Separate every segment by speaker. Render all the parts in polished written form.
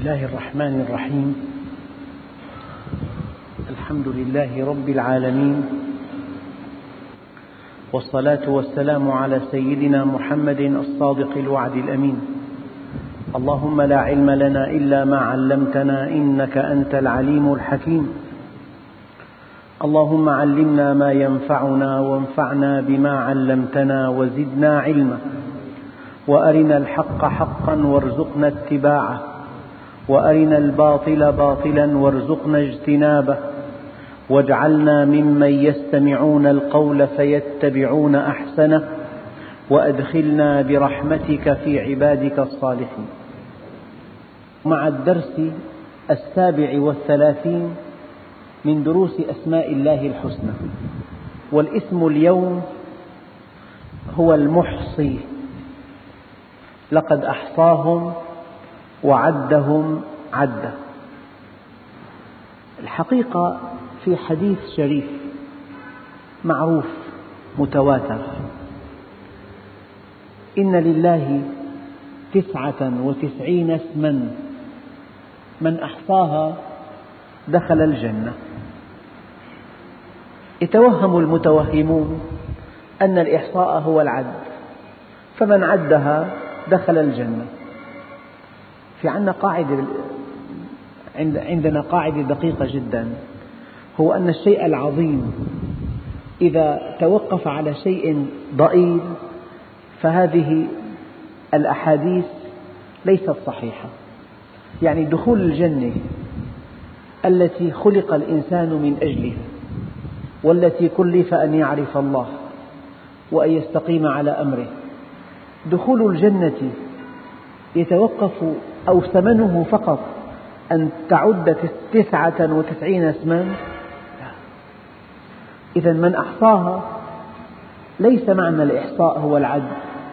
Speaker 1: الله الرحمن الرحيم. الحمد لله رب العالمين، والصلاة والسلام على سيدنا محمد الصادق الوعد الأمين. اللهم لا علم لنا إلا ما علمتنا إنك أنت العليم الحكيم. اللهم علمنا ما ينفعنا وانفعنا بما علمتنا وزدنا علما، وأرنا الحق حقا وارزقنا اتباعه، وأرنا الباطل باطلا وارزقنا اجتنابه، واجعلنا ممن يستمعون القول فيتبعون أحسنه، وأدخلنا برحمتك في عبادك الصالحين. مع الدرس 37 من دروس أسماء الله الحسنى، والاسم اليوم هو المحصي. لقد أحصاهم وعدهم عدا. الحقيقة في حديث شريف معروف متواتر: إن لله 99 اسما من أحصاها دخل الجنة. يتوهم المتوهمون أن الإحصاء هو العد، فمن عدها دخل الجنة. عندنا قاعدة دقيقة جدا، هو أن الشيء العظيم إذا توقف على شيء ضئيل فهذه الأحاديث ليست صحيحة. يعني دخول الجنة التي خلق الإنسان من أجلها، والتي كلف أن يعرف الله وأن يستقيم على أمره، دخول الجنة يتوقف أو ثمنه فقط أن تعد 99 اسما؟ إذا من أحصاها، ليس معنى الإحصاء هو العد.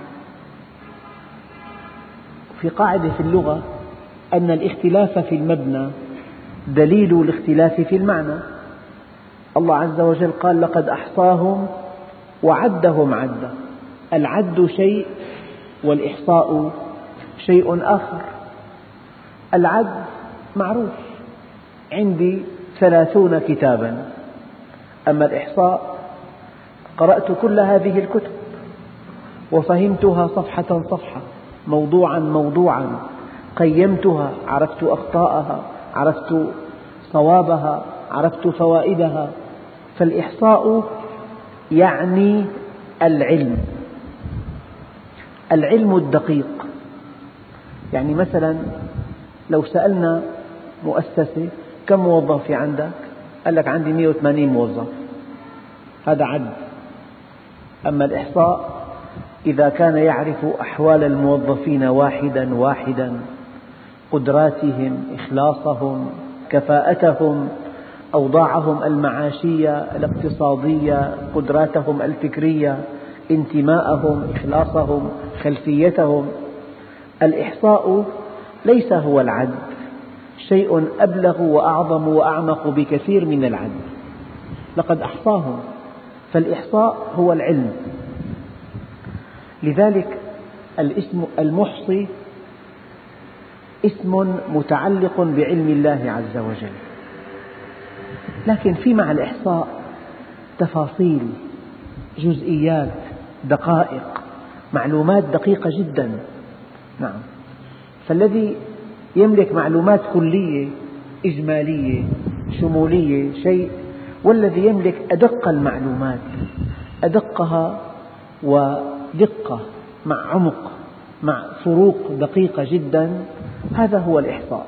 Speaker 1: في قاعدة في اللغة أن الاختلاف في المبنى دليل الاختلاف في المعنى. الله عز وجل قال: لقد أحصاهم وعدهم عدا. العد شيء والإحصاء شيء آخر. العد معروف، عندي 30 كتابا. أما الإحصاء، قرأت كل هذه الكتب وفهمتها صفحة صفحة، موضوعا موضوعا، قيمتها، عرفت أخطاءها، عرفت صوابها، عرفت فوائدها. فالإحصاء يعني العلم الدقيق. يعني مثلا لو سألنا مؤسسة: كم موظف عندك؟ قال لك: عندي 180 موظف. هذا عد. أما الإحصاء إذا كان يعرف أحوال الموظفين واحدا واحدا، قدراتهم، إخلاصهم، كفاءتهم، أوضاعهم المعاشية، الاقتصادية، قدراتهم الفكرية، انتماءهم، إخلاصهم، خلفيتهم. الإحصاء ليس هو العد، شيء أبلغ وأعظم وأعمق بكثير من العد. لقد أحصاهم، فالإحصاء هو العلم. لذلك الاسم المحصي اسم متعلق بعلم الله عز وجل. لكن في مع الإحصاء تفاصيل، جزئيات، دقائق، معلومات دقيقة جدا. نعم. فالذي يملك معلومات كلية إجمالية شمولية شيء، والذي يملك أدق المعلومات، أدقها ودقة مع عمق مع فروق دقيقة جدا، هذا هو الإحصاء.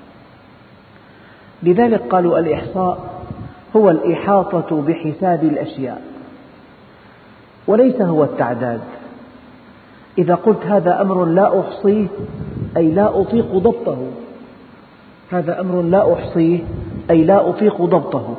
Speaker 1: لذلك قالوا الإحصاء هو الإحاطة بحساب الأشياء، وليس هو التعداد. إذا قلت هذا أمر لا أحصيه، أي لا أطيق ضبطه. هذا أمر لا أحصيه أي لا أطيق ضبطه.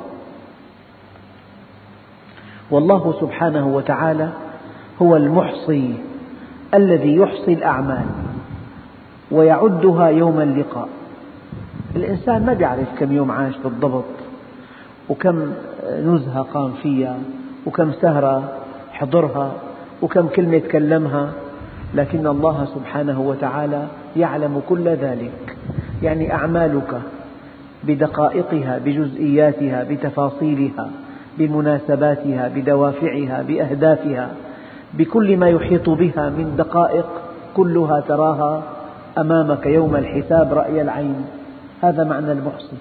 Speaker 1: والله سبحانه وتعالى هو المحصي الذي يحصي الأعمال ويعدها يوم اللقاء. الإنسان ما يعرف كم يوم عاش بالضبط، وكم نزهة قام فيها، وكم سهرة حضرها، وكم كلمة تكلمها، لكن الله سبحانه وتعالى يعلم كل ذلك. يعني أعمالك بدقائقها بجزئياتها بتفاصيلها بمناسباتها بدوافعها بأهدافها بكل ما يحيط بها من دقائق كلها تراها أمامك يوم الحساب رأي العين. هذا معنى المحصي.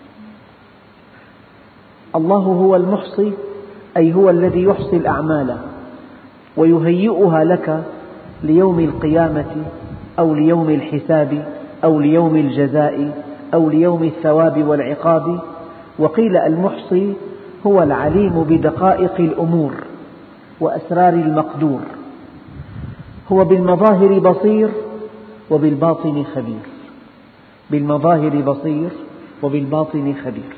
Speaker 1: الله هو المحصي، أي هو الذي يحصي الأعمال ويهيئها لك ليوم القيامة أو ليوم الحساب أو ليوم الجزاء أو ليوم الثواب والعقاب. وقيل المحصي هو العليم بدقائق الأمور وأسرار المقدور، هو بالمظاهر بصير وبالباطن خبير، بالمظاهر بصير وبالباطن خبير.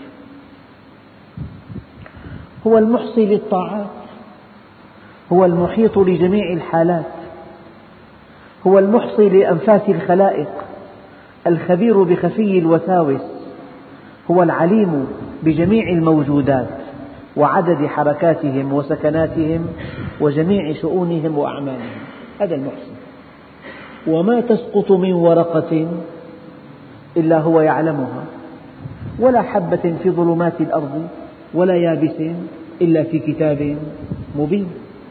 Speaker 1: هو المحصي للطاعات، هو المحيط لجميع الحالات، هو المحصي لأنفاس الخلائق، الخبير بخفي الوساوس، هو العليم بجميع الموجودات وعدد حركاتهم وسكناتهم وجميع شؤونهم وأعمالهم. هذا المحصي. وما تسقط من ورقة إلا هو يعلمها، ولا حبة في ظلمات الأرض ولا يابس إلا في كتاب مبين.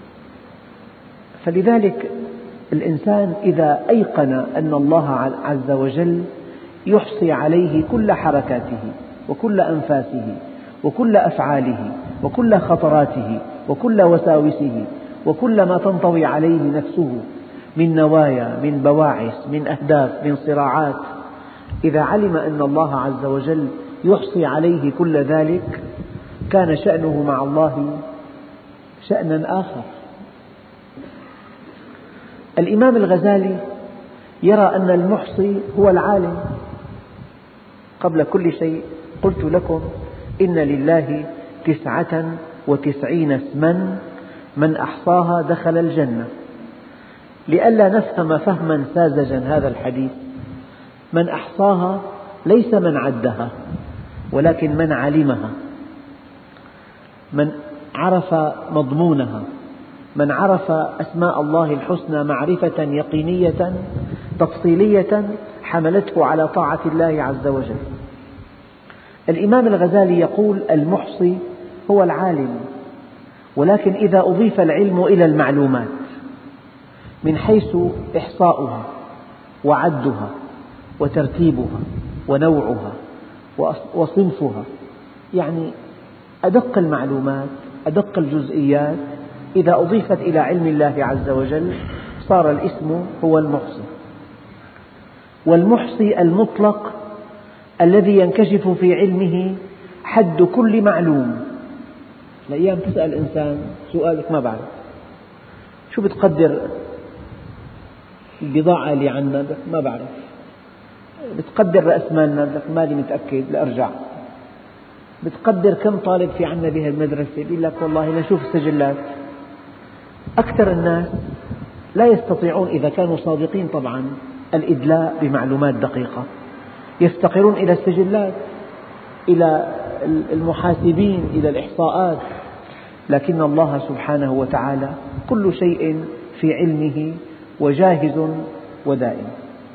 Speaker 1: فلذلك الإنسان إذا أيقن أن الله عز وجل يحصي عليه كل حركاته وكل أنفاسه وكل أفعاله وكل خطراته وكل وساوسه وكل ما تنطوي عليه نفسه من نوايا من بواعث من أهداف من صراعات، إذا علم أن الله عز وجل يحصي عليه كل ذلك كان شأنه مع الله شأنا آخر. الإمام الغزالي يرى أن المحصي هو العالم. قبل كل شيء قلت لكم إن لله 99 اسما من أحصاها دخل الجنة. لئلا نفهم فهما ساذجا هذا الحديث، من أحصاها ليس من عدها ولكن من علمها، من عرف مضمونها، من عرف أسماء الله الحسنى معرفة يقينية تفصيلية حملته على طاعة الله عز وجل. الإمام الغزالي يقول المحصي هو العالم، ولكن إذا أضيف العلم إلى المعلومات من حيث إحصاؤها وعدها وترتيبها ونوعها وصنفها، يعني أدق المعلومات أدق الجزئيات إذا أضيفت إلى علم الله عز وجل صار الاسم هو المحصي. والمحصي المطلق الذي ينكشف في علمه حد كل معلوم. الأيام تسأل إنسان سؤالك ما بعرف، شو بتقدر البضاعة اللي عندنا؟ ما بعرف. بتقدر رأس مالنا؟ مالي متأكد لأرجع. بتقدر كم طالب في عندنا بهذه المدرسة؟ بيقول لك والله نشوف السجلات. أكثر الناس لا يستطيعون إذا كانوا صادقين طبعا الإدلاء بمعلومات دقيقة، يفتقرون إلى السجلات إلى المحاسبين إلى الإحصاءات، لكن الله سبحانه وتعالى كل شيء في علمه وجاهز ودائم.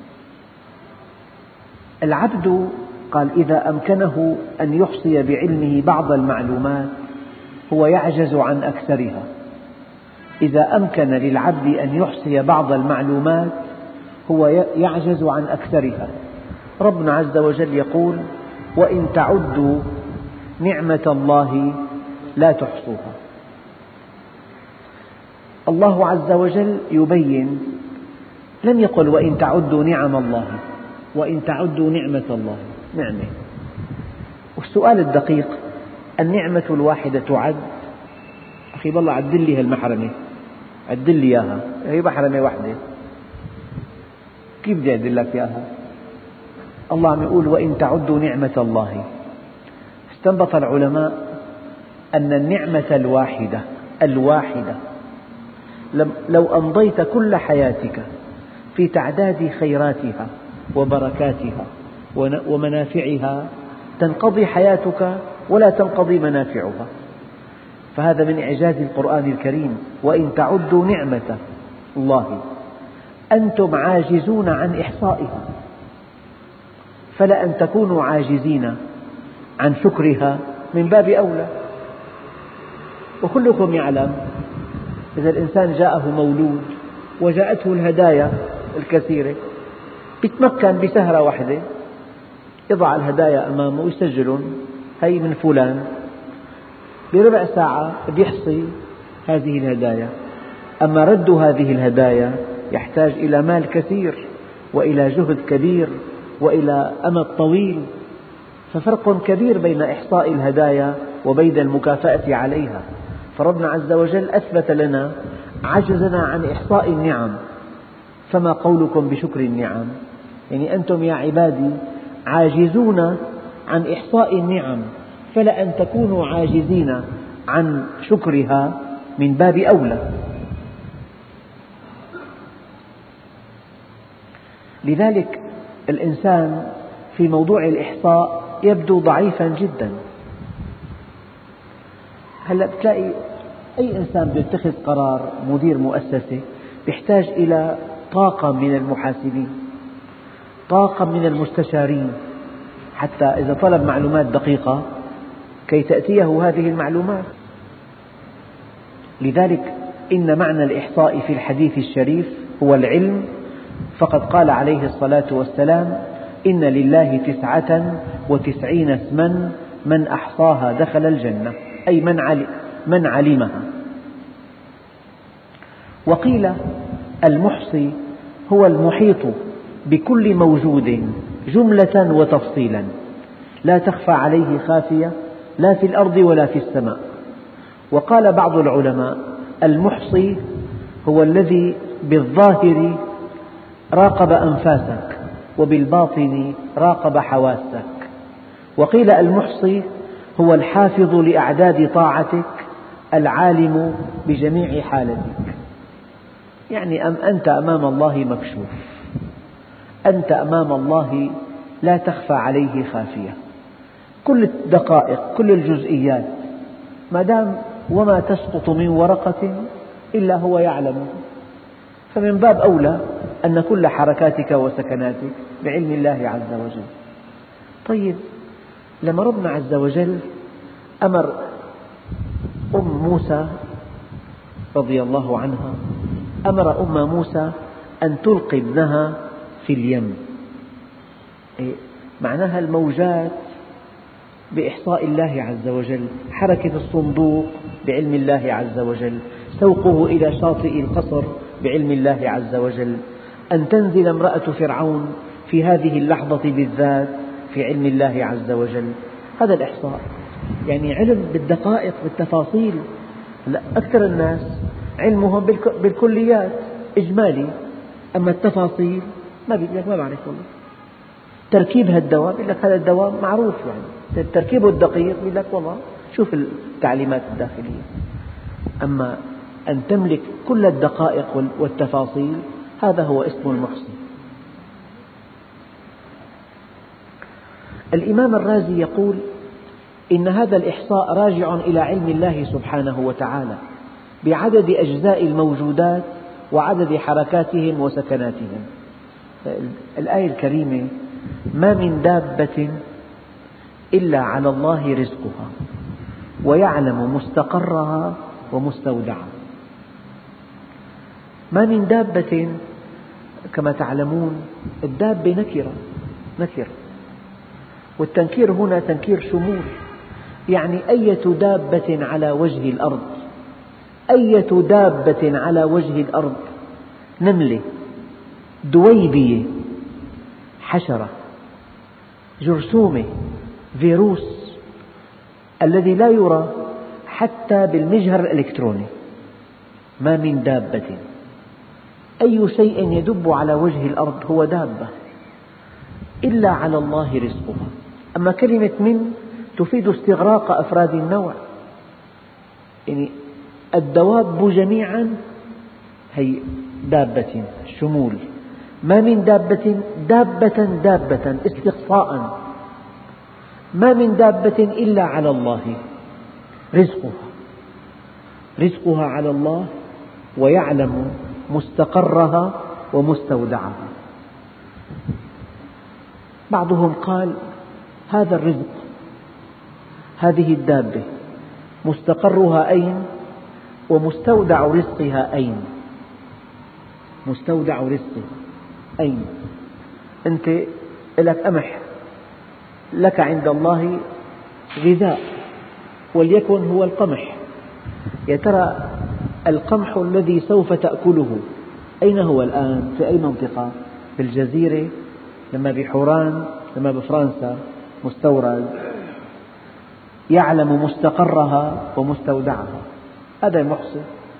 Speaker 1: العبد قال إذا أمكنه أن يحصي بعلمه بعض المعلومات هو يعجز عن أكثرها. إذا أمكن للعبد أن يحصي بعض المعلومات هو يعجز عن أكثرها. ربنا عز وجل يقول وإن تعدوا نعمة الله لا تحصوها. الله عز وجل يبين، لم يقل وإن تعدوا نعم الله، وإن تعدوا نعمة الله، نعمة. والسؤال الدقيق النعمة الواحدة تعد؟ أخي بالله عدل لي هالمحرمة، عدل لي إياها، هي محرمة واحدة كيف بدي أعدل لك إياها؟ الله عم يقول وإن تعدوا نعمة الله. استنبط العلماء أن النعمة الواحدة لو أمضيت كل حياتك في تعداد خيراتها وبركاتها ومنافعها تنقضي حياتك ولا تنقضي منافعها. فهذا من إعجاز القرآن الكريم، وإن تعدوا نعمة الله أنتم عاجزون عن إحصائها. فلأن تكونوا عاجزين عن شكرها من باب أولى. وكلكم يعلم إذا الإنسان جاءه مولود وجاءته الهدايا الكثيرة يتمكن بسهرة واحدة يضع الهدايا أمامه ويسجلهم، هي من فلان، بربع ساعة يحصي هذه الهدايا. أما رد هذه الهدايا يحتاج إلى مال كثير وإلى جهد كبير وإلى أمد طويل، ففرق كبير بين إحصاء الهدايا وبين المكافأة عليها. فربنا عز وجل أثبت لنا عجزنا عن إحصاء النعم، فما قولكم بشكر النعم؟ يعني أنتم يا عبادي عاجزون عن إحصاء النعم، فلأن تكونوا عاجزين عن شكرها من باب أولى. لذلك الإنسان في موضوع الإحصاء يبدو ضعيفا جدا. هلأ بتلاقي أي إنسان بده يتخذ قرار، مدير مؤسسة، يحتاج إلى طاقم من المحاسبين، طاقم من المستشارين، حتى إذا طلب معلومات دقيقة كي تأتيه هذه المعلومات. لذلك إن معنى الإحصاء في الحديث الشريف هو العلم، فقد قال عليه الصلاة والسلام: إن لله 99 اسما من أحصاها دخل الجنة، أي من علمها. وقيل المحصي هو المحيط بكل موجود جملة وتفصيلا، لا تخفى عليه خافية لا في الأرض ولا في السماء. وقال بعض العلماء المحصي هو الذي بالظاهر راقب أنفاسك وبالباطن راقب حواسك. وقيل المحصي هو الحافظ لأعداد طاعتك العالم بجميع حالتك. يعني أنت أمام الله مكشوف، أنت أمام الله لا تخفى عليه خافية، كل الدقائق كل الجزئيات، ما دام وما تسقط من ورقة إلا هو يعلم، فمن باب أولى أن كل حركاتك وسكناتك بعلم الله عز وجل. طيب، لما ربنا عز وجل أمر موسى رضي الله عنها، أمر موسى أن تلقي ابنها في اليم، معناها الموجات بإحصاء الله عز وجل، حركة الصندوق بعلم الله عز وجل، سوقه إلى شاطئ القصر بعلم الله عز وجل، أن تنزل امرأة فرعون في هذه اللحظة بالذات في علم الله عز وجل. هذا الإحصاء، يعني علم بالدقائق بالتفاصيل. أكثر الناس علمهم بالكليات إجمالي، أما التفاصيل ما بعرف والله. تركيب هالدواء يقول لك هذا الدواء معروف، يعني تركيبه الدقيق يقول لك والله شوف التعليمات الداخلية. أما أن تملك كل الدقائق والتفاصيل، هذا هو اسم المحصي. الإمام الرازي يقول إن هذا الإحصاء راجع إلى علم الله سبحانه وتعالى بعدد أجزاء الموجودات وعدد حركاتهم وسكناتهم. الآية الكريمة: ما من دابة إلا على الله رزقها ويعلم مستقرها ومستودعها. ما من دابة، كما تعلمون الدابة نكرة، والتنكير هنا تنكير شمول، يعني أية دابة على وجه الأرض، أية دابة على وجه الأرض، نملة، دويبية، حشرة، جرثومة، فيروس الذي لا يرى حتى بالمجهر الإلكتروني. ما من دابة، أي شيء يدب على وجه الأرض هو دابة، إلا على الله رزقها. أما كلمة من تفيد استغراق أفراد النوع، يعني الدواب جميعا هي دابة، شمول. ما من دابة، دابة استقصاء، ما من دابة إلا على الله رزقها على الله، ويعلم مستقرها ومستودعها. بعضهم قال هذا الرزق، هذه الدابة مستقرها أين ومستودع رزقها أين؟ مستودع رزقها أين؟ أنت لك قمح، لك عند الله غذاء وليكن هو القمح، يا ترى القمح الذي سوف تأكله أين هو الآن؟ في أي منطقة؟ في الجزيرة؟ لما بحوران؟ لما بفرنسا مستورد؟ يعلم مستقرها ومستودعها، هذا المحصي.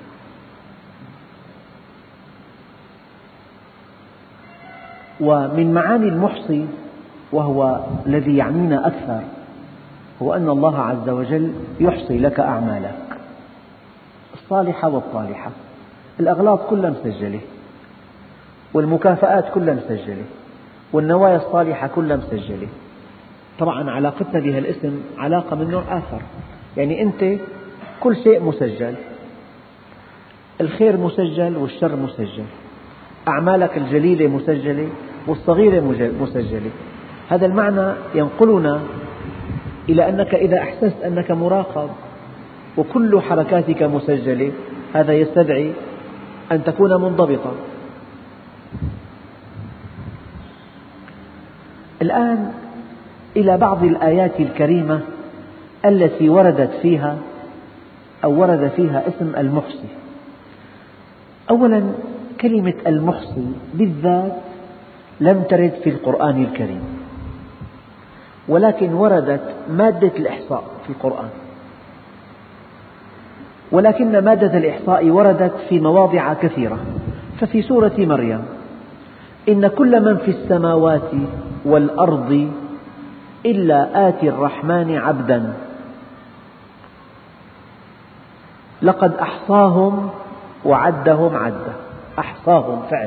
Speaker 1: ومن معاني المحصي وهو الذي يعنينا أكثر هو أن الله عز وجل يحصي لك أعمالك الصالحة والطالحة، الأغلاط كلها مسجلة، والمكافآت كلها مسجلة، والنوايا الصالحة كلها مسجلة. طبعا علاقتنا بهذا الاسم علاقة من نوع آخر، يعني أنت كل شيء مسجل، الخير مسجل والشر مسجل، أعمالك الجليلة مسجلة والصغيرة مسجلة. هذا المعنى ينقلنا إلى أنك إذا أحسست أنك مراقب وكل حركاتك مسجلة، هذا يستدعي أن تكون منضبطا. الآن إلى بعض الآيات الكريمة التي ورد فيها اسم المحصي. أولا، كلمة المحصي بالذات لم ترد في القرآن الكريم، ولكن وردت مادة الإحصاء في القرآن، ولكن مادة الإحصاء وردت في مواضع كثيرة. ففي سورة مريم: إن كل من في السماوات والأرض إلا آتي الرحمن عبدا لقد أحصاهم وعدهم عدا. أحصاهم فعل،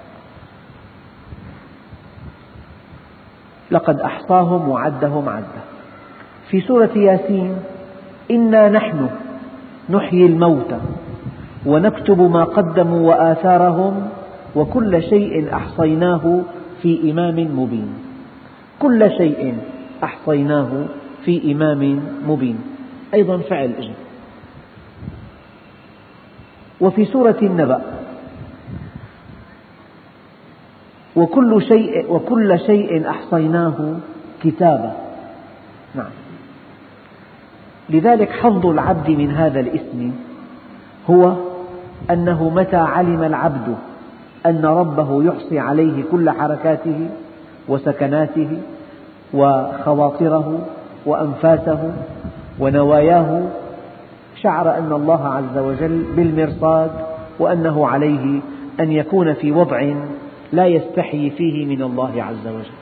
Speaker 1: لقد أحصاهم وعدهم عدا. في سورة ياسين: إنا نحن نحيي الموتى ونكتب ما قدموا وآثارهم وكل شيء أحصيناه في إمام مبين. كل شيء أحصيناه في إمام مبين، أيضا فعل أجل. وفي سورة النبأ: وكل شيء أحصيناه كتابا. نعم. لذلك حظ العبد من هذا الاسم هو أنه متى علم العبد أن ربه يحصي عليه كل حركاته وسكناته وخواطره وأنفاسه ونواياه، شعر أن الله عز وجل بالمرصاد، وأنه عليه أن يكون في وضع لا يستحي فيه من الله عز وجل.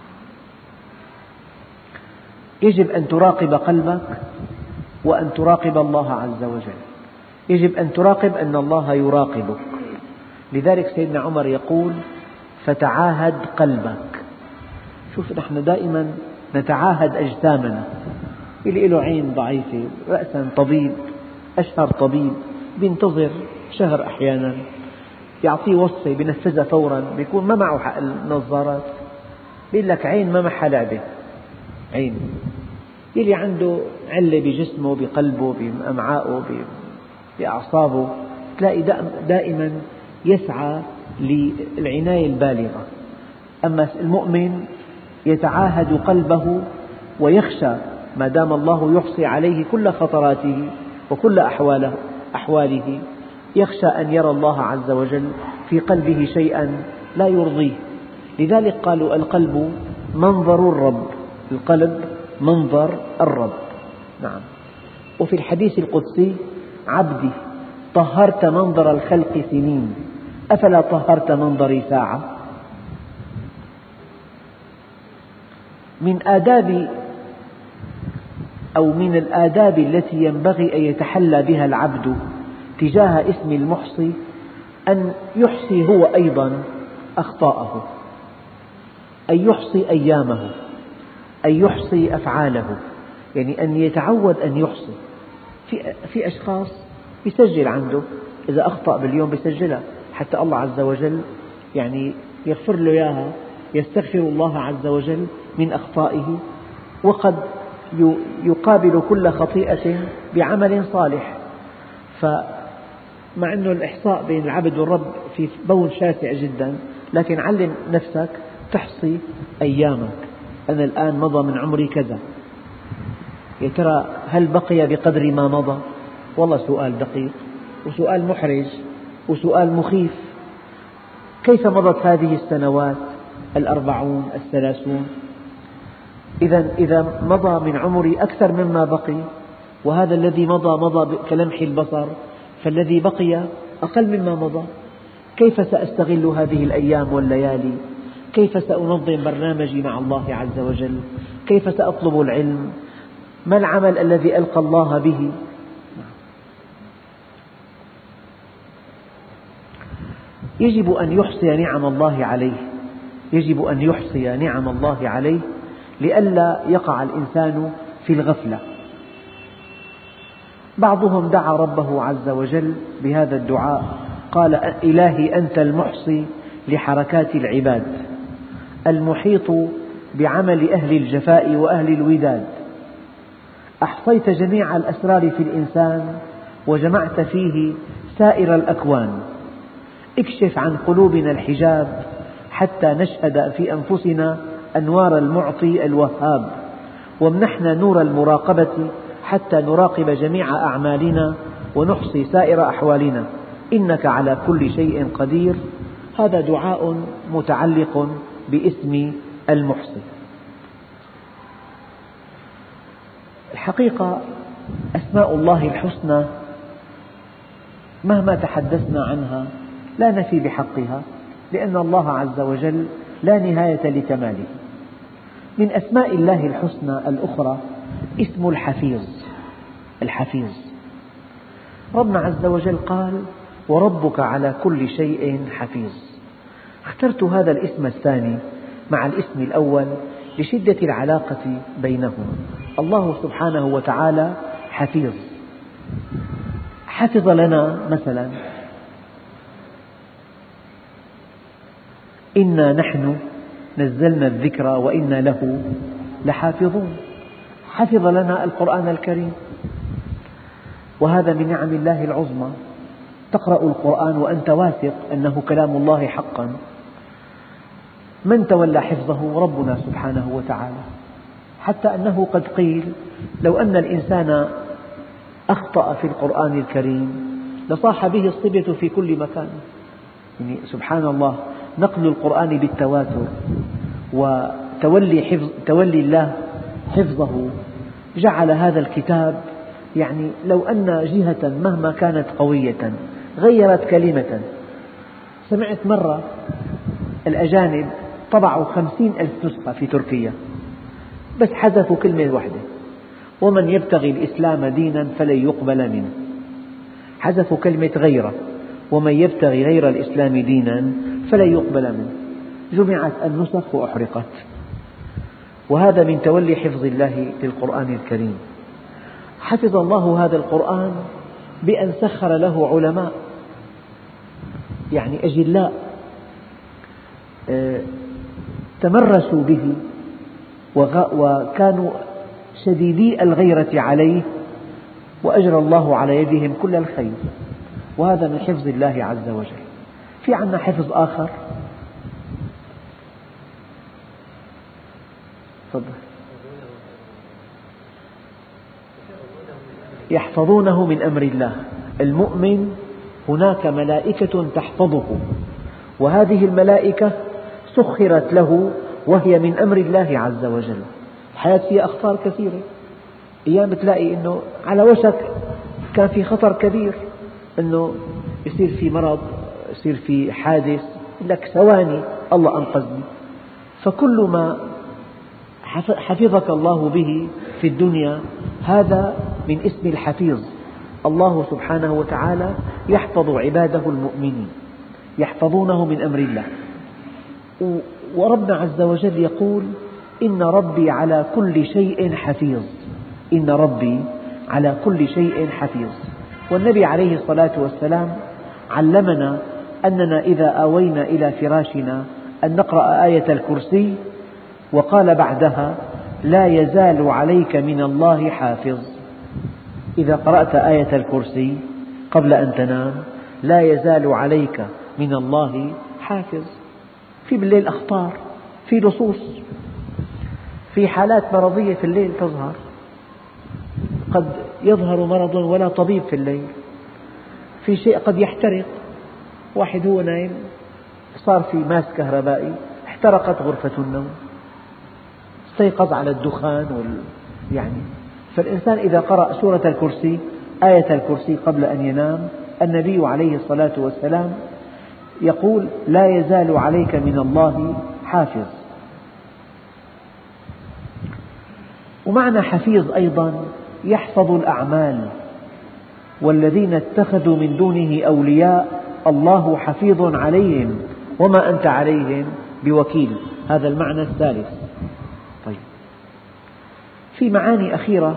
Speaker 1: يجب أن تراقب قلبك وأن تراقب الله عز وجل، يجب أن تراقب أن الله يراقبك. لذلك سيدنا عمر يقول: فتعاهد قلبك. شوف، نحن دائما نتعاهد أجسامنا، اللي له عين ضعيفة رأسا طبيب، أشهر طبيب بينتظر شهر، أحيانا يعطيه وصفة بينفذها فورا، بيكون ما معه حق النظارات، بيقول لك عين ما معها لعبة. عين يلي عنده علة بجسمه بقلبه بأمعائه بأعصابه، تلاقي دائما يسعى للعناية البالغة. أما المؤمن يتعاهد قلبه ويخشى ما دام الله يحصي عليه كل خطراته وكل أحواله، يخشى أن يرى الله عز وجل في قلبه شيئا لا يرضيه. لذلك قالوا: القلب منظر الرب، القلب منظر الرب. نعم. وفي الحديث القدسي: عبدي طهرت منظر الخلق سنين أفلا طهرت منظري ساعة. من الآداب التي ينبغي أن يتحلى بها العبد تجاه اسم المحصي أن يحصي هو أيضا أخطاءه، أن يحصي أيامه، أن يحصي أفعاله، يعني أن يتعود أن يحصي. في أشخاص يسجل عنده إذا أخطأ باليوم، يسجلها حتى الله عز وجل يعني يغفر له إياها يستغفر الله عز وجل من أخطائه، وقد يقابل كل خطيئة بعمل صالح. فمع أن الإحصاء بين العبد والرب في بون شاسع جدا، لكن علم نفسك تحصي أيامك. أنا الآن مضى من عمري كذا، يا ترى هل بقي بقدر ما مضى؟ والله سؤال دقيق وسؤال محرج وسؤال مخيف. كيف مضت هذه السنوات 40 30؟ إذا مضى من عمري أكثر مما بقي، وهذا الذي مضى كلمح البصر، فالذي بقي أقل مما مضى. كيف سأستغل هذه الأيام والليالي؟ كيف سأنظم برنامجي مع الله عز وجل؟ كيف سأطلب العلم؟ ما العمل الذي ألقى الله به؟ يجب أن يحصي نعم الله عليه، يجب أن يحصي نعم الله عليه لئلا يقع الإنسان في الغفلة. بعضهم دعا ربه عز وجل بهذا الدعاء، قال: إلهي أنت المحصي لحركات العباد، المحيط بعمل أهل الجفاء وأهل الوداد، أحصيت جميع الأسرار في الإنسان وجمعت فيه سائر الأكوان، اكشف عن قلوبنا الحجاب حتى نشهد في أنفسنا أنوار المعطي الوهاب، وامنحنا نور المراقبة حتى نراقب جميع أعمالنا ونحصي سائر أحوالنا، إنك على كل شيء قدير. هذا دعاء متعلق باسم المحصي. الحقيقة أسماء الله الحسنى مهما تحدثنا عنها لا نفي بحقها، لأن الله عز وجل لا نهاية لكماله. من أسماء الله الحسنى الأخرى اسم الحفيظ. الحفيظ، ربنا عز وجل قال: وربك على كل شيء حفيظ. اخترت هذا الاسم الثاني مع الاسم الأول لشدة العلاقة بينهما. الله سبحانه وتعالى حفيظ، حفظ لنا مثلا: إنا نحن نزلنا الذكر وإنا له لحافظون. حفظ لنا القرآن الكريم، وهذا من نعم الله العظمى. تقرأ القرآن وأنت واثق أنه كلام الله حقا. من تولى حفظه؟ ربنا سبحانه وتعالى، حتى أنه قد قيل: لو أن الإنسان أخطأ في القرآن الكريم لصاح به الصبية في كل مكان. يعني سبحان الله، نقل القرآن بالتواتر وتولي الله حفظه جعل هذا الكتاب، يعني لو أن جهة مهما كانت قوية غيرت كلمة. سمعت مرة الأجانب طبعوا 50,000 نسخة في تركيا، بس حذفوا كلمة واحدة: ومن يبتغي الإسلام دينا فلن يقبل منه. حذفوا كلمة غيره: ومن يبتغي غير الإسلام دينا فلن يقبل منه. جمعت النسخ وأحرقت. وهذا من تولي حفظ الله للقرآن الكريم. حفظ الله هذا القرآن بأن سخر له علماء، يعني أجلاء تمرسوا به وكانوا شديدي الغيرة عليه، وأجرى الله على يدهم كل الخير. وهذا من حفظ الله عز وجل. في عنا حفظ آخر. تفضل. يحفظونه من أمر الله. المؤمن هناك ملائكة تحفظه، وهذه الملائكة سخرت له وهي من أمر الله عز وجل. الحياة فيها أخطار كثيرة. أيام تلاقي أنه على وشك كان في خطر كبير أنه يصير في مرض، يصير في حادث، لك ثواني الله أنقذني. فكل ما حفظك الله به في الدنيا هذا من اسم الحفيظ. الله سبحانه وتعالى يحفظ عباده المؤمنين، يحفظونه من أمر الله. وربنا عز وجل يقول: إن ربي على كل شيء حفيظ. إن ربي على كل شيء حفيظ. والنبي عليه الصلاة والسلام علمنا أننا إذا آوينا إلى فراشنا أن نقرأ آية الكرسي وقال بعدها: لا يزال عليك من الله حافظ. إذا قرأت آية الكرسي قبل أن تنام لا يزال عليك من الله حافظ. في بالليل أخطار، في لصوص، في حالات مرضية في الليل تظهر، قد يظهر مرض ولا طبيب في الليل، في شيء قد يحترق، واحد هو نايم صار في ماس كهربائي احترقت غرفة النوم، استيقظ على الدخان فالإنسان إذا قرأ سورة الكرسي آية الكرسي قبل أن ينام النبي عليه الصلاة والسلام يقول: لا يزال عليك من الله حافظ. ومعنى حفيظ أيضا يحفظ الأعمال، والذين اتخذوا من دونه أولياء الله حفيظ عليهم وما أنت عليهم بوكيل. هذا المعنى الثالث. طيب، في معاني أخيرة: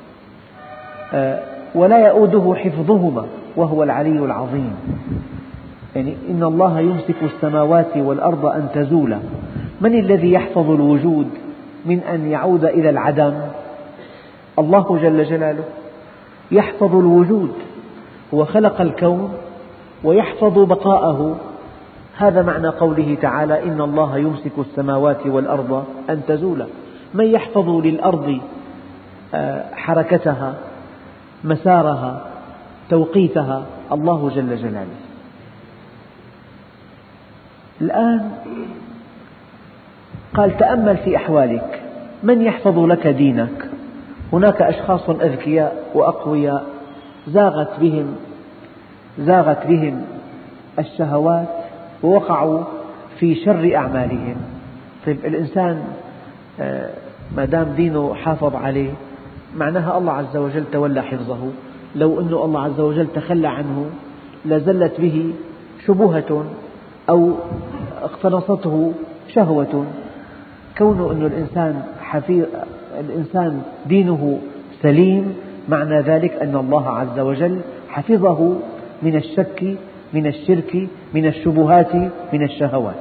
Speaker 1: ولا يؤوده حفظهما وهو العلي العظيم. يعني إن الله يمسك السماوات والأرض أن تزولا. من الذي يحفظ الوجود من أن يعود إلى العدم؟ الله جل جلاله يحفظ الوجود، هو خلق الكون ويحفظ بقاءه. هذا معنى قوله تعالى: إن الله يمسك السماوات والأرض أن تزولا. من يحفظ للأرض حركتها، مسارها، توقيتها؟ الله جل جلاله. الآن قال: تأمل في أحوالك، من يحفظ لك دينك؟ هناك أشخاص أذكياء وأقوياء زاغت بهم الشهوات ووقعوا في شر أعمالهم. طيب، الإنسان ما دام دينه حافظ عليه معناها الله عز وجل تولى حفظه. لو أن الله عز وجل تخلى عنه لزلت به شبهة أو اقتنصته شهوة. كونه أن الإنسان دينه سليم معنى ذلك أن الله عز وجل حفظه من الشك، من الشرك، من الشبهات، من الشهوات.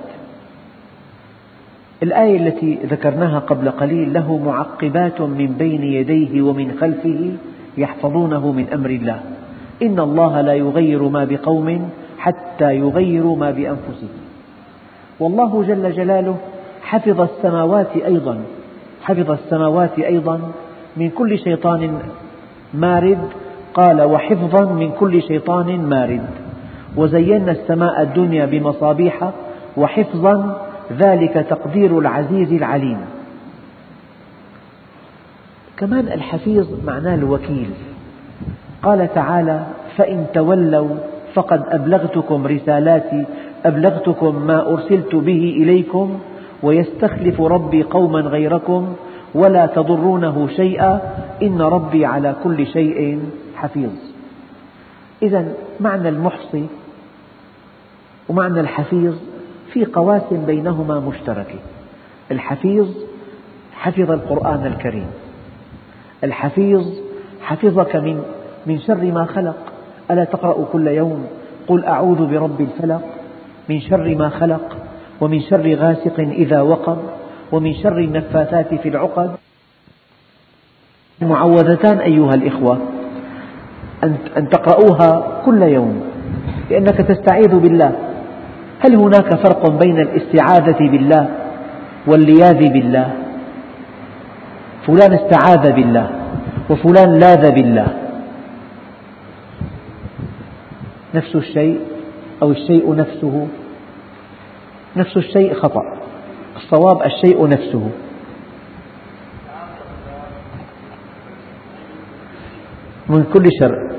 Speaker 1: الآية التي ذكرناها قبل قليل: له معقبات من بين يديه ومن خلفه يحفظونه من أمر الله إن الله لا يغير ما بقوم حتى يغيروا ما بأنفسهم. والله جل جلاله حفظ السماوات أيضا من كل شيطان مارد. قال: وحفظا من كل شيطان مارد وزينا السماء الدنيا بمصابيح وحفظا ذلك تقدير العزيز العليم. كمان الحفيظ معناه الوكيل. قال تعالى: فإن تولوا فقد أبلغتكم رسالاتي أبلغتكم ما أرسلت به إليكم ويستخلف ربي قوما غيركم ولا تضرونه شيئا إن ربي على كل شيء حفيظ. إذن معنى المحصي ومعنى الحفيظ في قواسم بينهما مشتركة. الحفيظ حفظ القرآن الكريم، الحفيظ حفظك من شر ما خلق. ألا تقرأ كل يوم: قل أعوذ برب الفلق من شر ما خلق ومن شر غاسق إذا وقب ومن شر النفاثات في العقد. معوذتان أيها الإخوة أن تقرؤوها كل يوم لأنك تستعيذ بالله. هل هناك فرق بين الاستعاذة بالله واللياذ بالله؟ فلان استعاذ بالله وفلان لاذ بالله، نفس الشيء أو الشيء نفسه؟ نفس الشيء خطأ، الصواب الشيء نفسه. من كل شر،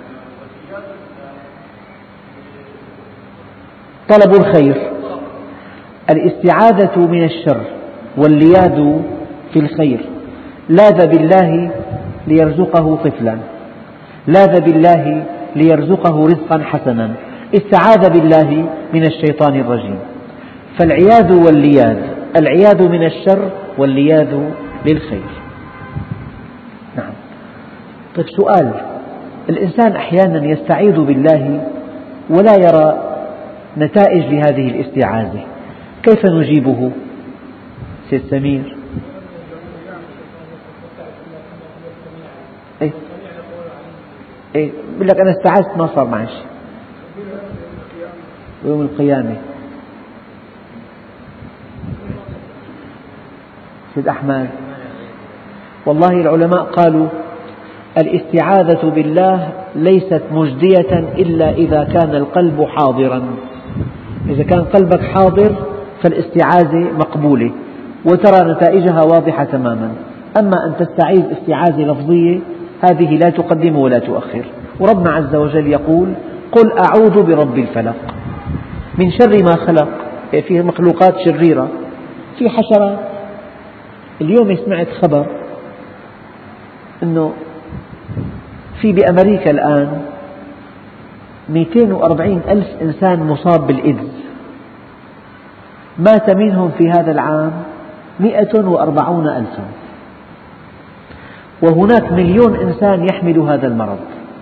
Speaker 1: طلب الخير. الاستعاذة من الشر واللياذ في الخير. لاذ بالله ليرزقه طفلا، لاذ بالله ليرزقه رزقا حسنا، استعاذ بالله من الشيطان الرجيم. فالعياذ واللياذ، العياذ من الشر واللياذ للخير. نعم. طيب، سؤال: الإنسان أحيانا يستعيذ بالله ولا يرى نتائج لهذه الاستعاذة، كيف نجيبه سيد سمير؟ إيه؟ إيه؟ بقول لك أنا استعذت ما صار معي شيء. يوم القيامة سيد أحمد، والله العلماء قالوا الاستعاذة بالله ليست مجدية إلا إذا كان القلب حاضرا. إذا كان قلبك حاضر فالاستعاذة مقبولة وترى نتائجها واضحة تماما. أما أن تستعيذ استعاذة لفظية هذه لا تقدم ولا تؤخر. وربنا عز وجل يقول: قل أعوذ برب الفلق من شر ما خلق. في مخلوقات شريرة، في حشرات. اليوم سمعت خبر أنه في بأمريكا الآن 240 ألف إنسان مصاب بالإيدز، مات منهم في هذا العام 140 ألفا، وهناك 1,000,000 إنسان يحمل هذا المرض.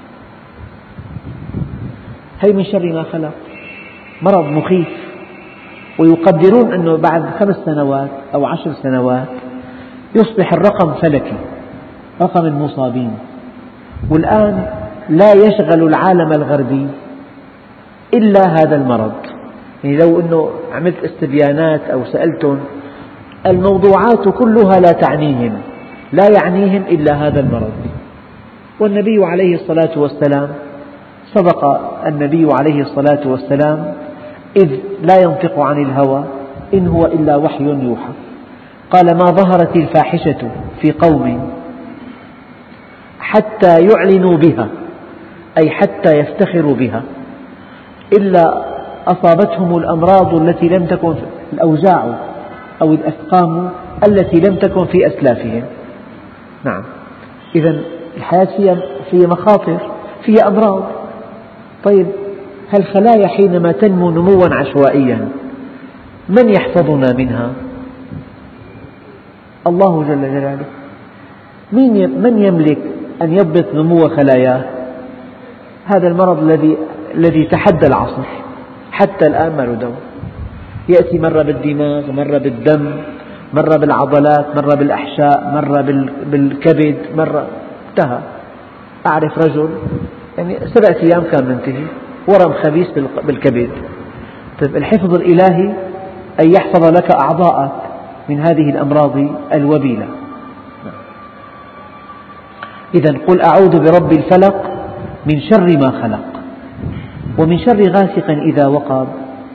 Speaker 1: هي من شر ما خلق، مرض مخيف. ويقدرون أنه بعد 5 سنوات أو 10 سنوات يصبح الرقم فلكي، رقم المصابين. والآن لا يشغل العالم الغربي إلا هذا المرض. يعني لو أنه عملت استبيانات أو سألتهم، الموضوعات كلها لا تعنيهم، لا يعنيهم إلا هذا المرض. والنبي عليه الصلاة والسلام صدق النبي عليه الصلاة والسلام إذ لا ينطق عن الهوى إن هو إلا وحي يوحى. قال: ما ظهرت الفاحشة في قوم حتى يعلنوا بها، أي حتى يفتخروا بها، إلا أصابتهم الأمراض التي لم تكن، الأوجاع أو الأسقام التي لم تكن في أسلافهم. نعم، إذا الحياة فيها مخاطر، فيها أمراض. طيب، هالخلايا حينما تنمو نموا عشوائيا من يحفظنا منها؟ الله جل جلاله. من يملك أن يضبط نمو خلاياه؟ هذا المرض الذي تحدى العصر، حتى الآن ما له دواء. يأتي مرة بالدماغ، مرة بالدم، مرة بالعضلات، مرة بالأحشاء، مرة بالكبد، مرة انتهى. أعرف رجل يعني 7 أيام كان منتهي، ورم خبيث بالكبد. طيب، الحفظ الإلهي أن يحفظ لك أعضاءك من هذه الأمراض الوبيلة. إذا قل أعوذ برب الفلق من شر ما خلق، ومن شر غاسق إذا وقب.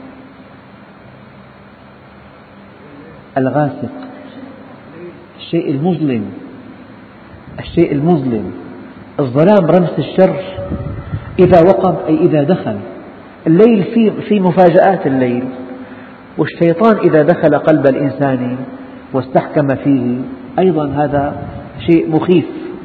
Speaker 1: الغاسق الشيء المظلم، الشيء المظلم. الظلام رمز الشر. إذا وقب أي إذا دخل. الليل في مفاجآت الليل، والشيطان إذا دخل قلب الإنسان واستحكم فيه أيضا هذا شيء مخيف.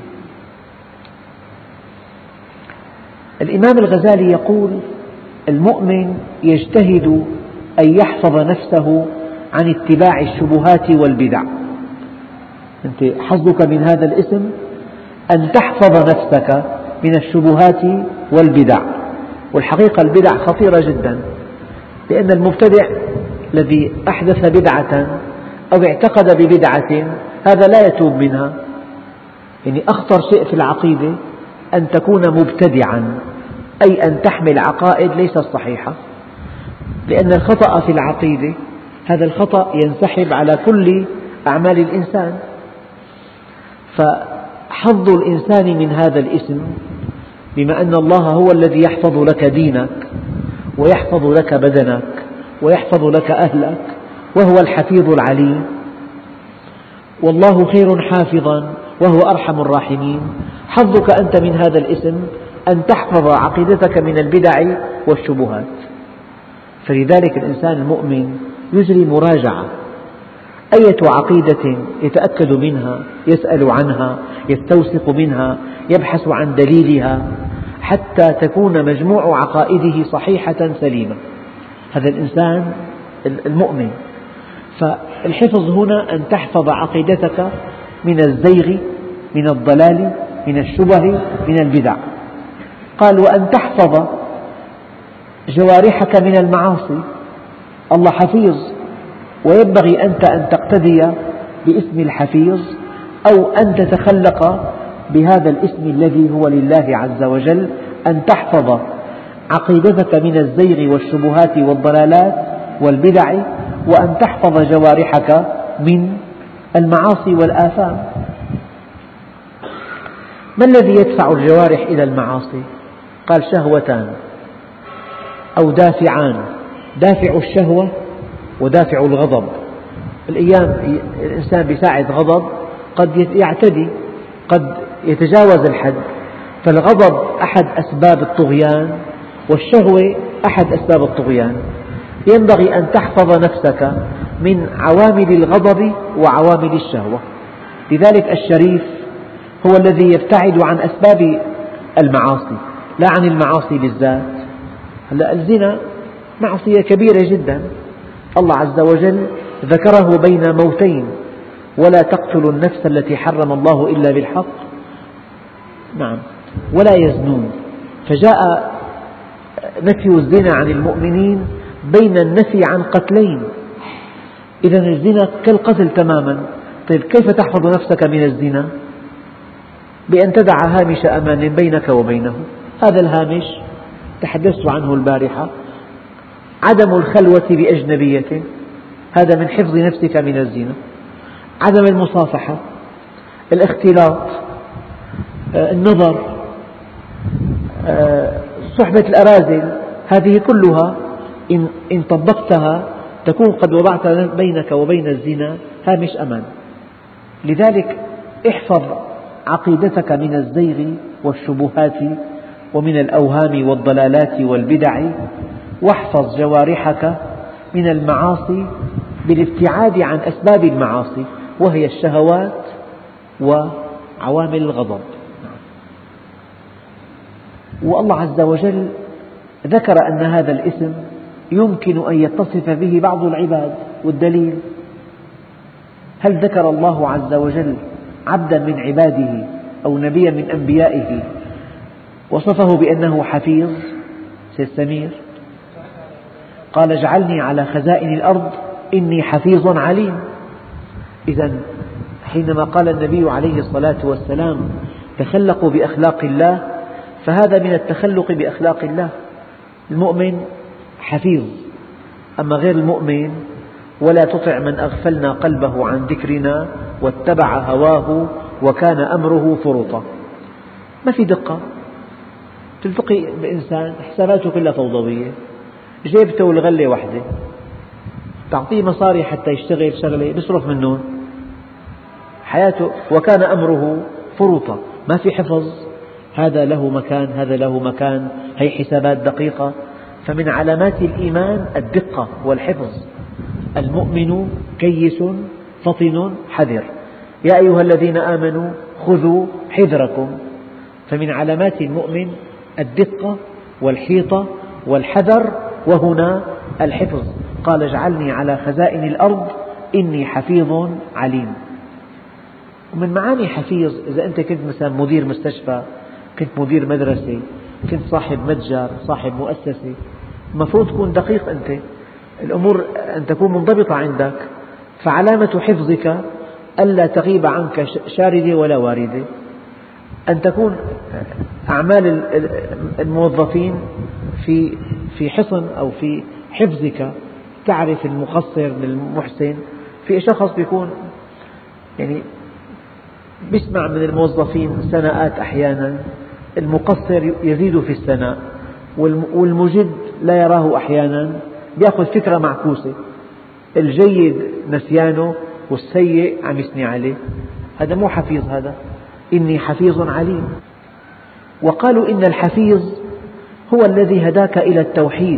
Speaker 1: الإمام الغزالي يقول: المؤمن يجتهد أن يحفظ نفسه عن اتباع الشبهات والبدع. أنت حظك من هذا الاسم أن تحفظ نفسك من الشبهات والبدع. والحقيقة البدع خطيرة جدا، لأن المبتدع الذي أحدث بدعة أو اعتقد ببدعة هذا لا يتوب منها. يعني أخطر شيء في العقيدة أن تكون مبتدعا، أي أن تحمل عقائد ليست صحيحة، لأن الخطأ في العقيدة هذا الخطأ ينسحب على كل أعمال الإنسان. فحظ الإنسان من هذا الاسم، بما أن الله هو الذي يحفظ لك دينك ويحفظ لك بدنك ويحفظ لك أهلك، وهو الحفيظ العليم، والله خير حافظا وهو أرحم الراحمين. حظك أنت من هذا الاسم أن تحفظ عقيدتك من البدع والشبهات. فلذلك الإنسان المؤمن يجري مراجعة، أية عقيدة يتأكد منها، يسأل عنها، يستوثق منها، يبحث عن دليلها، حتى تكون مجموع عقائده صحيحة سليمة. هذا الإنسان المؤمن. فالحفظ هنا أن تحفظ عقيدتك من الزيغ، من الضلال، من الشبه، من البدع. قال: وأن تحفظ جوارحك من المعاصي. الله حفيظ، وينبغي أنت أن تقتدي باسم الحفيظ أو أن تتخلق بهذا الاسم الذي هو لله عز وجل، أن تحفظ عقيدتك من الزيغ والشبهات والضلالات والبدع، وأن تحفظ جوارحك من المعاصي والآثام. ما الذي يدفع الجوارح إلى المعاصي؟ قال شهوتان أو دافعان: دافع الشهوة ودافع الغضب. الأيام الإنسان بساعة غضب قد يعتدي، قد يتجاوز الحد، فالغضب أحد أسباب الطغيان والشهوة أحد أسباب الطغيان. ينبغي أن تحفظ نفسك من عوامل الغضب وعوامل الشهوة. لذلك الشريف هو الذي يبتعد عن أسباب المعاصي لا عن المعاصي بالذات. الزنا معصية كبيرة جدا، الله عز وجل ذكره بين موتين: ولا تقتلوا النفس التي حرم الله إلا بالحق، نعم، ولا يزنون. فجاء نفي الزنا عن المؤمنين بين النفي عن قتلين. إذا الزنا كالقتل تماما. طيب كيف تحفظ نفسك من الزنا؟ بأن تدع هامش أمان بينك وبينه. هذا الهامش تحدثت عنه البارحة: عدم الخلوة بأجنبية، هذا من حفظ نفسك من الزنا. عدم المصافحة، الاختلاط، النظر، صحبة الأراذل، هذه كلها إن طبقتها تكون قد وضعت بينك وبين الزنا هامش أمان. لذلك احفظ عقيدتك من الزيغ والشبهات ومن الأوهام والضلالات والبدع، واحفظ جوارحك من المعاصي بالابتعاد عن أسباب المعاصي، وهي الشهوات وعوامل الغضب. والله عز وجل ذكر أن هذا الاسم يمكن أن يتصف به بعض العباد، والدليل: هل ذكر الله عز وجل عبدا من عباده أو نبيا من أنبيائه وصفه بأنه حفيظ؟ سيد سمير قال: اجعلني على خزائن الأرض إني حفيظ عليم. إذا حينما قال النبي عليه الصلاة والسلام: تخلقوا بأخلاق الله، فهذا من التخلق بأخلاق الله. المؤمن حفيظ، أما غير المؤمن: ولا تطع من أغفلنا قلبه عن ذكرنا واتبع هواه وكان أمره فرطا. ما في دقة، تلتقي بإنسان حساباته كلها فوضوية، جيبته والغلة واحدة، تعطيه مصاري حتى يشتغل شغلة بيصرف منهم حياته، وكان أمره فرطا. ما في حفظ، هذا له مكان، هذا له مكان، هي حسابات دقيقة. فمن علامات الإيمان الدقة والحفظ. المؤمن كيس فطن حذر، يا أيها الذين آمنوا خذوا حذركم. فمن علامات المؤمن الدقة والحيطة والحذر، وهنا الحفظ. قال: اجعلني على خزائن الأرض إني حفيظ عليم. ومن معاني حفيظ، إذا أنت كنت مثلا مدير مستشفى، كنت مدير مدرسة، كنت صاحب متجر، صاحب مؤسسة، المفروض تكون دقيق أنت، الأمور أن تكون منضبطة عندك. فعلامة حفظك ألا تغيب عنك شاردة ولا واردة، أن تكون أعمال الموظفين في حصن أو في حفظك، تعرف المقصر من المحسن. في شخص بيكون يعني بيسمع من الموظفين سناءات أحيانا، المقصر يزيد في السناء، والمجد لا يراه أحيانا، يأخذ فكرة معكوسة، الجيد نسيانه والسيء عم يثني عليه. هذا مو حفيظ، هذا إني حفيظ عليم. وقالوا إن الحفيظ هو الذي هداك إلى التوحيد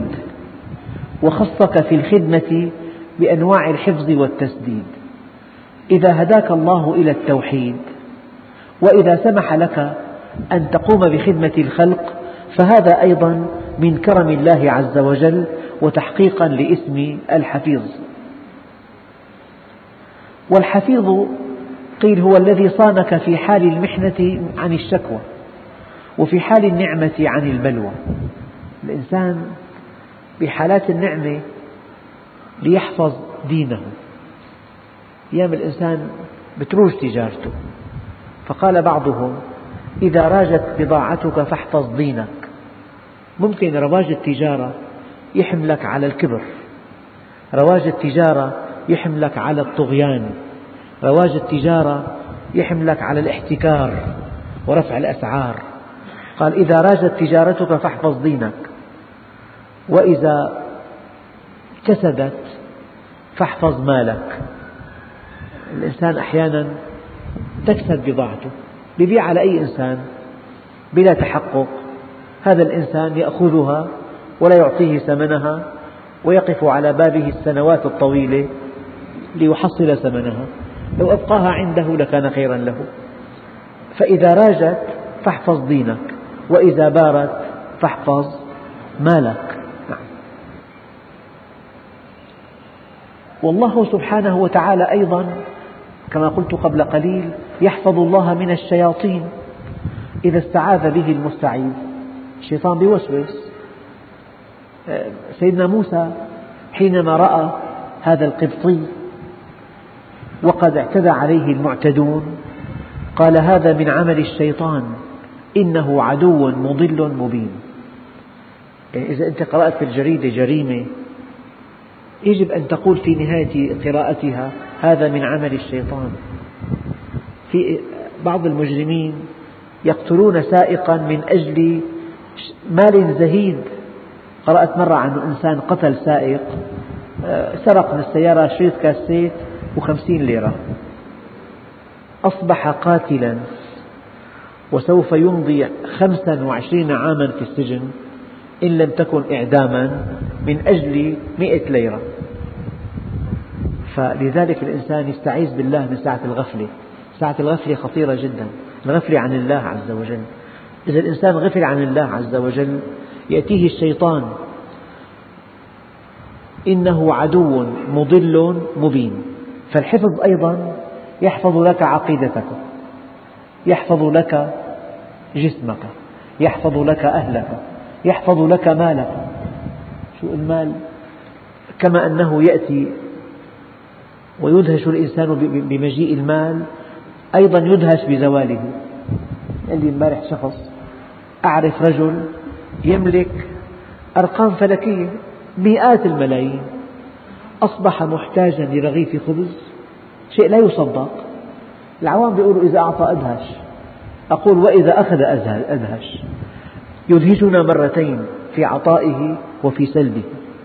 Speaker 1: وخصك في الخدمة بأنواع الحفظ والتسديد. إذا هداك الله إلى التوحيد وإذا سمح لك أن تقوم بخدمة الخلق، فهذا أيضا من كرم الله عز وجل وتحقيقا لاسم الحفيظ. والحفيظ قيل هو الذي صانك في حال المحنة عن الشكوى، وفي حال النعمة عن البلوى. الإنسان بحالات النعمة ليحفظ دينه. أيام الإنسان بتروج تجارته، فقال بعضهم: إذا راجت بضاعتك فاحفظ دينك. ممكن رواج التجارة يحملك على الكبر، رواج التجارة يحملك على الطغيان، رواج التجارة يحملك على الاحتكار ورفع الأسعار. قال: إذا راجت تجارتك فاحفظ دينك، وإذا كسدت فاحفظ مالك. الإنسان أحيانا تكسد بضاعته، يبيع على أي إنسان بلا تحقق، هذا الإنسان يأخذها ولا يعطيه ثمنها ويقف على بابه السنوات الطويلة ليحصل ثمنها، لو أبقاها عنده لكان خيرا له. فإذا راجت فاحفظ دينك، وإذا بارت فاحفظ مالك. والله سبحانه وتعالى أيضا كما قلت قبل قليل يحفظ الله من الشياطين. إذا استعاذ به المستعيذ الشيطان بيوسوس. سيدنا موسى حينما رأى هذا القبطي وقد اعتدى عليه المعتدون قال: هذا من عمل الشيطان إنه عدو مضل مبين. إذا أنت قرأت في الجريدة جريمة يجب أن تقول في نهاية قراءتها: هذا من عمل الشيطان. في بعض المجرمين يقتلون سائقا من أجل مال زهيد. قرأت مرة عن إنسان قتل سائق، سرق من السيارة شريط كاسيت و50 ليرة، أصبح قاتلا وسوف يمضي 25 عاما في السجن إن لم تكن إعداما من أجل 100 ليرة. فلذلك الإنسان يستعيذ بالله من ساعة الغفلة. ساعة الغفلة خطيرة جدا، الغفلة عن الله عز وجل. إذا الإنسان غفل عن الله عز وجل يأتيه الشيطان: إنه عدو مضل مبين. فالحفظ أيضا يحفظ لك عقيدتك، يحفظ لك جسمك، يحفظ لك أهلك، يحفظ لك مالك. شو المال؟ كما أنه يأتي ويدهش الإنسان بمجيء المال أيضا يدهش بزواله. قال لي امبارح شخص: أعرف رجل يملك أرقام فلكية، مئات الملايين، أصبح محتاجا لرغيف خبز، شيء لا يصدق. العوام يقولوا إذا أعطى أدهش، أقول وإذا أخذ أدهش. يدهشنا مرتين، في عطائه وفي سلبه.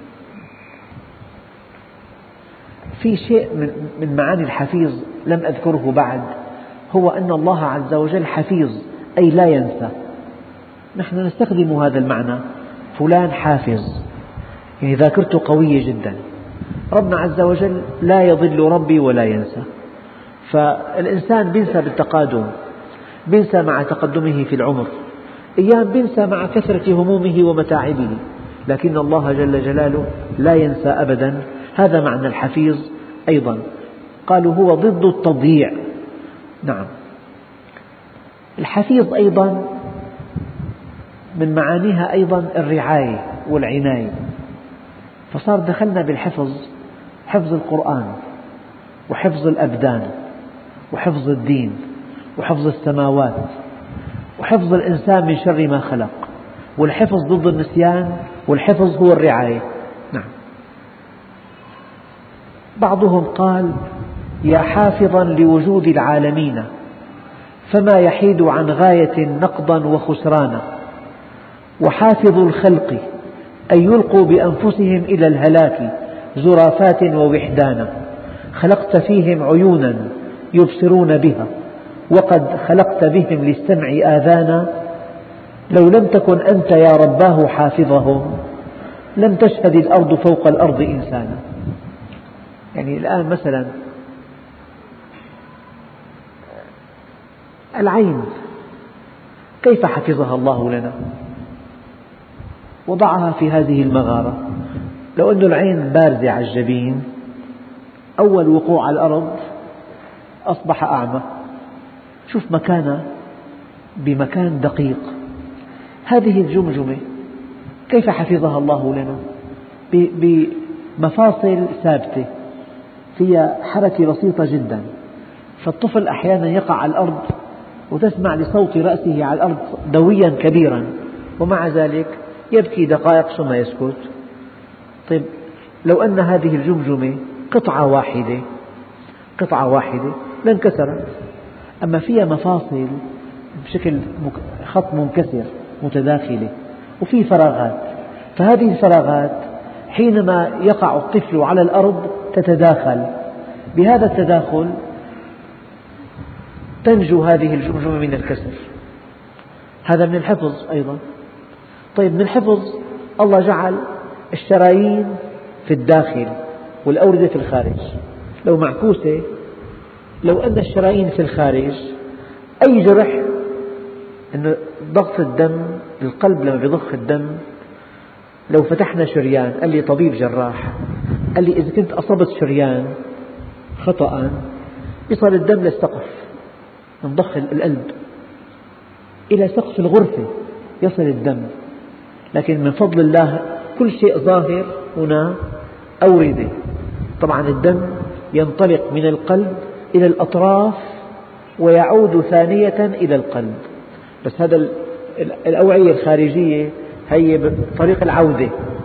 Speaker 1: في شيء من معاني الحفيظ لم أذكره بعد، هو أن الله عز وجل حفيظ أي لا ينسى. نحن نستخدم هذا المعنى: فلان حافظ، يعني ذاكرته قوية جدا. ربنا عز وجل لا يضل ربي ولا ينسى. فالإنسان بينسى بالتقادم، بينسى مع تقدمه في العمر، أيام بينسى مع كثرة همومه ومتاعبه، لكن الله جل جلاله لا ينسى أبدا. هذا معنى الحفيظ أيضا. قالوا هو ضد التضييع. نعم، الحفيظ أيضا من معانيها أيضا الرعاية والعناية. فصار دخلنا بالحفظ، حفظ القرآن وحفظ الأبدان وحفظ الدين وحفظ السماوات وحفظ الإنسان من شر ما خلق، والحفظ ضد النسيان، والحفظ هو الرعاية. نعم. بعضهم قال: يا حافظا لوجود العالمين فما يحيد عن غاية نقضا وخسرانا، وحافظ الخلق أن يلقوا بأنفسهم إلى الهلاك زرافات ووحدانا، خلقت فيهم عيونا يبصرون بها وقد خلقت بهم للسمع آذانا، لو لم تكن أنت يا رباه حافظهم لم تشهد الأرض فوق الأرض إنسانا. يعني الآن مثلا العين كيف حفظها الله لنا؟ وضعها في هذه المغارة. لو أن العين بارزة على الجبين، أول وقوع على الأرض أصبح أعمى. شوف مكانه بمكان دقيق. هذه الجمجمة كيف حفظها الله لنا؟ بمفاصل ثابتة فيها حركة بسيطة جدا، فالطفل أحيانا يقع على الأرض وتسمع لصوت رأسه على الأرض دويا كبيرا، ومع ذلك يبكي دقائق ثم يسكت. طيب لو أن هذه الجمجمة قطعة واحدة لانكسرت، أما فيها مفاصل بشكل خط منكسر متداخلة وفي فراغات، فهذه الفراغات حينما يقع الطفل على الأرض تتداخل، بهذا التداخل تنجو هذه الجمجمة من الكسر. هذا من الحفظ أيضا. طيب من الحفظ الله جعل الشرايين في الداخل والأوردة في الخارج. لو معكوسة، لو أن الشرايين في الخارج أي جرح، أن ضغط الدم، القلب لما يضخ الدم، لو فتحنا شريان، قال لي طبيب جراح، قال لي إذا كنت أصبت شريان خطأ يصل الدم للسقف، من ضخ القلب إلى سقف الغرفة يصل الدم، لكن من فضل الله كل شيء ظاهر هنا أوردة. طبعا الدم ينطلق من القلب إلى الأطراف ويعود ثانية إلى القلب، بس هذا الأوعية الخارجية هي طريق العودة،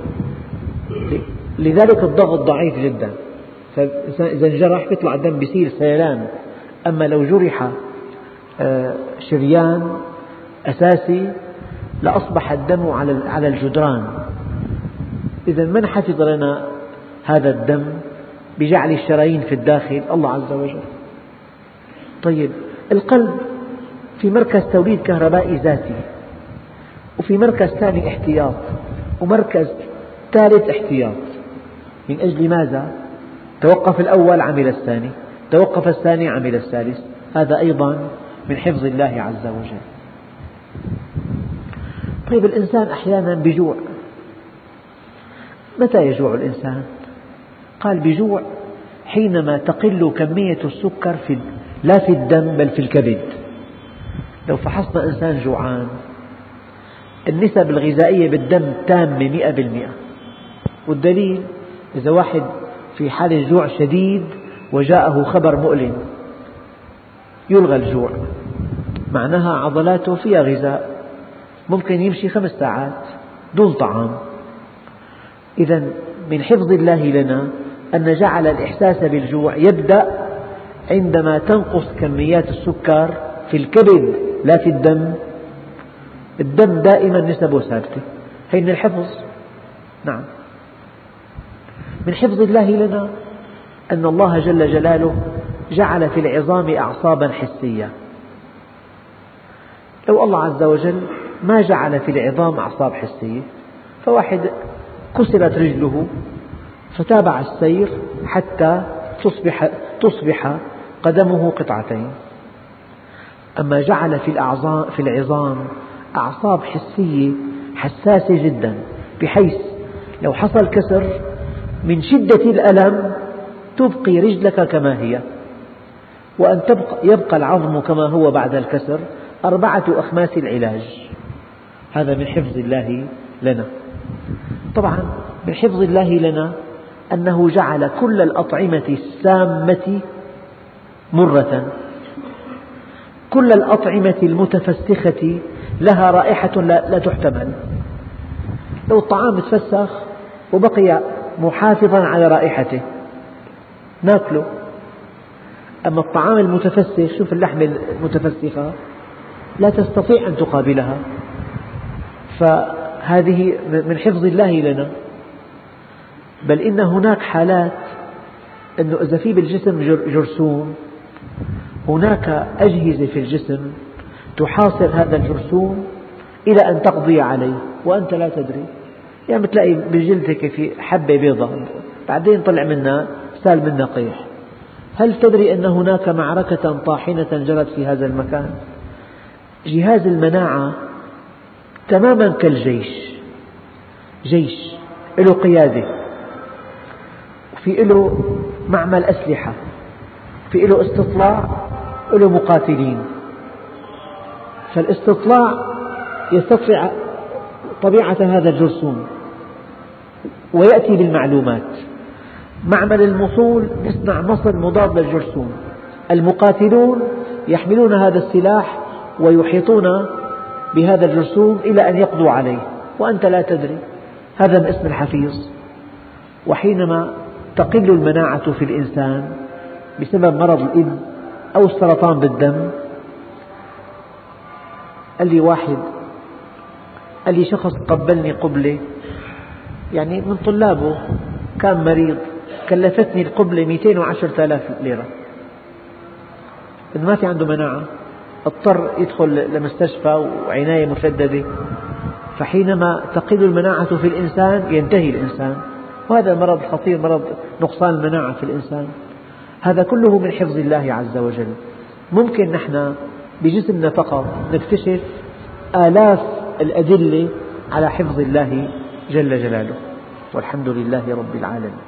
Speaker 1: لذلك الضغط ضعيف جدا، فإذا انجرح يطلع الدم بيصير سيلان. أما لو جرح شريان أساسي لأصبح الدم على الجدران. إذا من حفظ لنا هذا الدم بجعل الشرايين في الداخل؟ الله عز وجل. طيب القلب في مركز توليد كهربائي ذاتي، وفي مركز ثاني احتياط، ومركز ثالث احتياط. من أجل ماذا؟ توقف الأول عمل الثاني، توقف الثاني عمل الثالث. هذا أيضا من حفظ الله عز وجل. طيب الإنسان أحيانا بجوع، متى يجوع الإنسان؟ قال بجوع حينما تقل كمية السكر لا في الدم بل في الكبد. لو فحصنا إنسان جوعان، النسب الغذائية بالدم تامة 100%، والدليل إذا واحد في حالة جوع شديد وجاءه خبر مؤلم يلغى الجوع، معناها عضلاته فيها غذاء، ممكن يمشي 5 ساعات دون طعام. إذا من حفظ الله لنا أن جعل الإحساس بالجوع يبدأ عندما تنقص كميات السكر في الكبد لا في الدم. الدم دائما نسبه ثابتة، هي من الحفظ. نعم، من حفظ الله لنا أن الله جل جلاله جعل في العظام أعصابا حسية. لو الله عز وجل ما جعل في العظام أعصاب حسية، فواحد كسرت رجله فتابع السير حتى تصبح قدمه قطعتين. أما جعل في العظام أعصاب حسية حساسة جدا، بحيث لو حصل كسر من شدة الألم تبقي رجلك كما هي، وأن يبقى العظم كما هو بعد الكسر 4 أخماس العلاج. هذا من حفظ الله لنا. طبعا من حفظ الله لنا أنه جعل كل الأطعمة السامة مرة، كل الأطعمة المتفسخة لها رائحة لا تحتمل. لو الطعام تفسخ وبقي محافظا على رائحته ناكله، أما الطعام المتفسخ، شوف اللحمة المتفسخة لا تستطيع أن تقابلها. فهذه من حفظ الله لنا. بل إن هناك حالات أنه إذا في بالجسم جرثوم، هناك أجهزة في الجسم تحاصر هذا الجرثوم إلى أن تقضي عليه وأنت لا تدري. يعني تلاقي بجلدك في حبة بيضاء بعدين طلع منها سال منها قيح. هل تدري أن هناك معركة طاحنة جرت في هذا المكان؟ جهاز المناعة تماما كالجيش، جيش له قيادة، في له معمل أسلحة، في له استطلاع، له مقاتلين. فالاستطلاع يستطلع طبيعة هذا الجرثوم ويأتي بالمعلومات، معمل الموصول نصنع مصل مضاد للجرثوم، المقاتلون يحملون هذا السلاح ويحيطون بهذا الجرثوم إلى أن يقضوا عليه وأنت لا تدري. هذا من اسم الحفيظ. وحينما تقل المناعة في الإنسان بسبب مرض الإيدز أو السرطان بالدم، قال لي شخص قبلني قبلة، يعني من طلابه، كان مريض، كلفتني القبلة 210,000 ليرة. ما في عنده مناعة، اضطر يدخل لمستشفى وعناية مشددة. فحينما تقل المناعة في الإنسان ينتهي الإنسان، وهذا مرض خطير، مرض نقصان المناعة في الإنسان. هذا كله من حفظ الله عز وجل. ممكن نحن بجسمنا فقط نكتشف آلاف الأدلة على حفظ الله جل جلاله، والحمد لله رب العالمين.